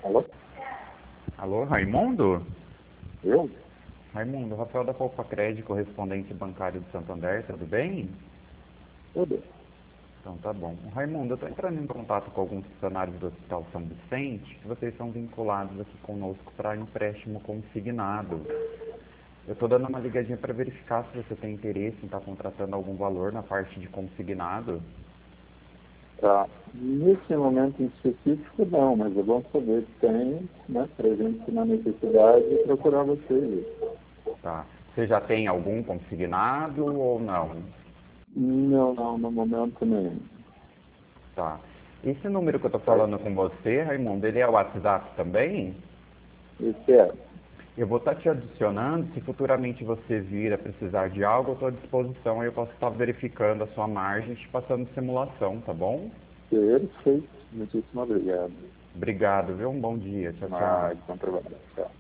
Alô? Alô, Raimundo? Eu? Raimundo, Rafael da Poupa Crédito, correspondente bancário do Santander, tudo bem? Tudo. Então tá bom. Raimundo, eu estou entrando em contato com alguns funcionários do Hospital São Vicente, que vocês são vinculados aqui conosco para empréstimo consignado. Eu estou dando uma ligadinha para verificar se você tem interesse em estar contratando algum valor na parte de consignado. Tá. Nesse momento em específico, não, mas é bom saber que tem, né, pra gente, na necessidade, procurar vocês. Tá. Você já tem algum consignado ou não? Não, não, no momento nenhum. Tá. Esse número que eu estou Tá? falando com você, Raimundo, ele é o WhatsApp também? Esse é. Eu vou estar te adicionando, se futuramente você vir a precisar de algo, eu estou à disposição, aí eu posso estar verificando a sua margem e te passando simulação, tá bom? Perfeito. Muitíssimo obrigado. Obrigado, viu? Um bom dia. Tchau, tchau. Mas, bom trabalho. Tchau.